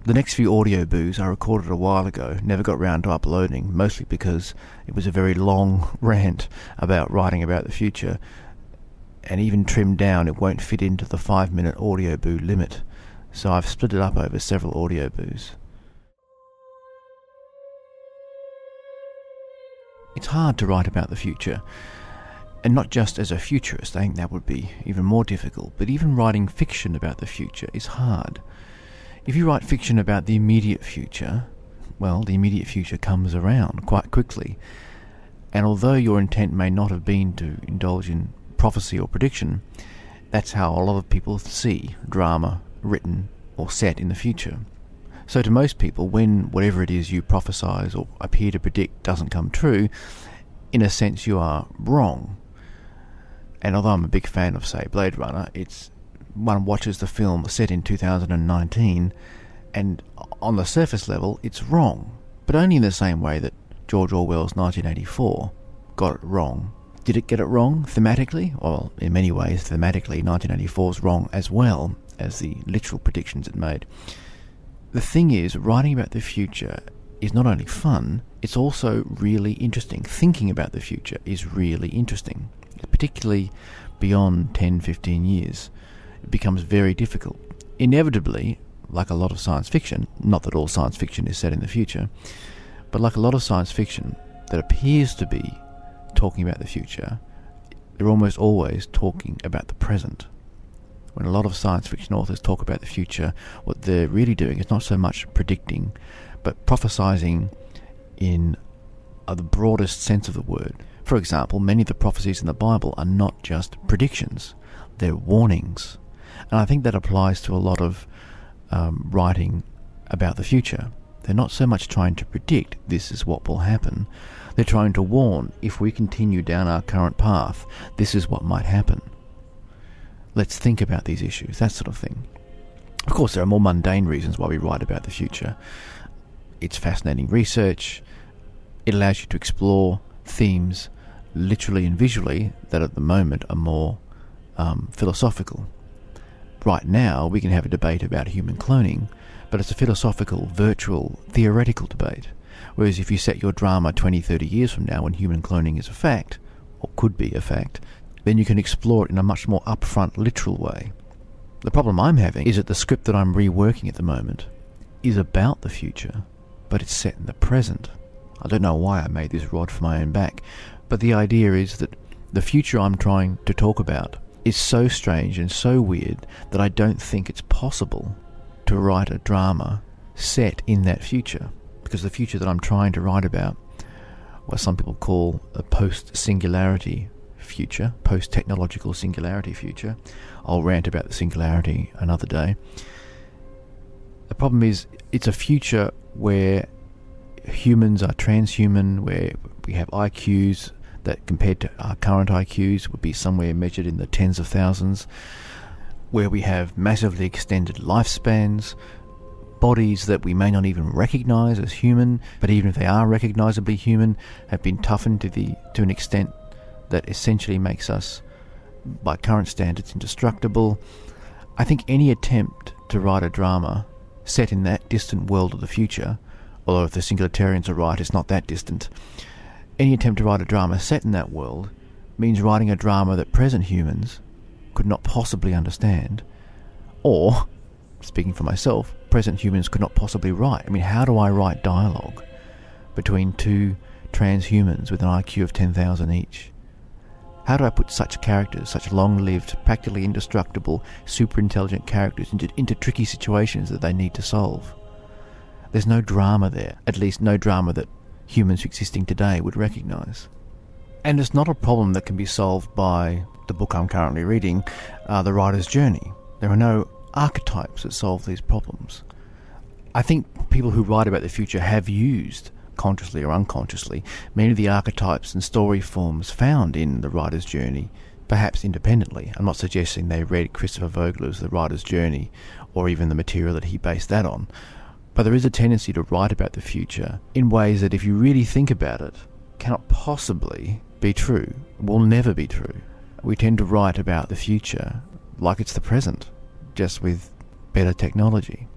The next few audio boos I recorded a while ago, never got round to uploading, mostly because it was a very long rant about writing about the future, and even trimmed down it won't fit into the 5-minute audio boo limit, so I've split it up over several audio boos. It's hard to write about the future, and not just as a futurist. I think that would be even more difficult, but even writing fiction about the future is hard. If you write fiction about the immediate future, well, the immediate future comes around quite quickly, and although your intent may not have been to indulge in prophecy or prediction, that's how a lot of people see drama written or set in the future. So to most people, when whatever it is you prophesize or appear to predict doesn't come true, in a sense you are wrong. And although I'm a big fan of, say, Blade Runner, one watches the film set in 2019, and on the surface level it's wrong, but only in the same way that George Orwell's 1984 got it wrong. Did it get it wrong thematically? Well, in many ways, thematically, 1984 is wrong as well as the literal predictions it made. The thing is, writing about the future is not only fun, it's also really interesting. Thinking about the future is really interesting, particularly beyond 10, 15 years. It becomes very difficult. Inevitably, like a lot of science fiction, not that all science fiction is set in the future, but like a lot of science fiction that appears to be talking about the future, they're almost always talking about the present. When a lot of science fiction authors talk about the future, what they're really doing is not so much predicting, but prophesizing in the broadest sense of the word. For example, many of the prophecies in the Bible are not just predictions, they're warnings. And I think that applies to a lot of writing about the future. They're not so much trying to predict this is what will happen, they're trying to warn, if we continue down our current path, this is what might happen. Let's think about these issues, that sort of thing. Of course, there are more mundane reasons why we write about the future. It's fascinating research. It allows you to explore themes literally and visually that at the moment are more philosophical. Right now, we can have a debate about human cloning, but it's a philosophical, virtual, theoretical debate. Whereas if you set your drama 20, 30 years from now when human cloning is a fact, or could be a fact, then you can explore it in a much more upfront, literal way. The problem I'm having is that the script that I'm reworking at the moment is about the future, but it's set in the present. I don't know why I made this rod for my own back, but the idea is that the future I'm trying to talk about is so strange and so weird that I don't think it's possible to write a drama set in that future, because the future that I'm trying to write about, what some people call a post-singularity future, post-technological singularity future. I'll rant about the singularity another day. The problem is, it's a future where humans are transhuman, where we have IQs that compared to our current IQs would be somewhere measured in the tens of thousands, where we have massively extended lifespans, bodies that we may not even recognise as human, but even if they are recognisably human, have been toughened to an extent that essentially makes us, by current standards, indestructible. I think any attempt to write a drama set in that distant world of the future, although if the singularitarians are right, it's not that distant, any attempt to write a drama set in that world means writing a drama that present humans could not possibly understand, or, speaking for myself, present humans could not possibly write. I mean, how do I write dialogue between two transhumans with an IQ of 10,000 each? How do I put such characters, such long-lived, practically indestructible, super-intelligent characters into tricky situations that they need to solve? There's no drama there, at least no drama that humans existing today would recognise. And it's not a problem that can be solved by the book I'm currently reading, The Writer's Journey. There are no archetypes that solve these problems. I think people who write about the future have used, consciously or unconsciously, many of the archetypes and story forms found in The Writer's Journey, perhaps independently. I'm not suggesting they read Christopher Vogler's The Writer's Journey or even the material that he based that on, but there is a tendency to write about the future in ways that, if you really think about it, cannot possibly be true, will never be true. We tend to write about the future like it's the present, just with better technology.